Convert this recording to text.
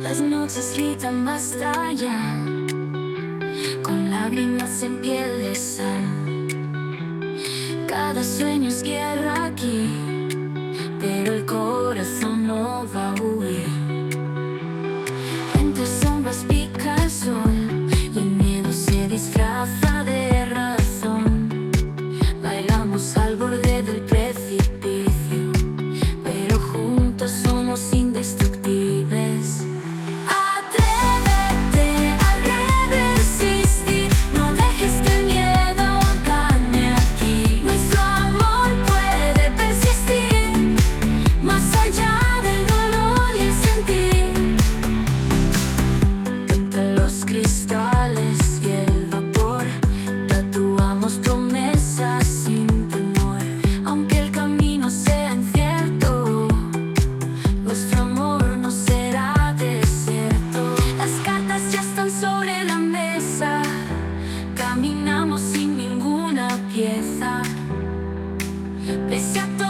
Las noches gritan más allá, con lágrimas en piel de sal. Cada sueño es guerra aquí, pero el corazón no va a huir. Entre sombras pica el sol y el miedo se disfraza de razón. Bailamos al borde del precipicio, pero juntos somos indestructibles. Atrévete a resistir, no dejes que el miedo gane aquí. Nuestro amor puede persistir, más allá del dolor y el sentir. Entre los cristales y el vapor, tatuamos promesas sin temor. Aunque el camino sea incierto, nuestro amor no será desierto. Las cartas ya están sobre la mesa, caminamos sin ninguna pieza. Pese a todo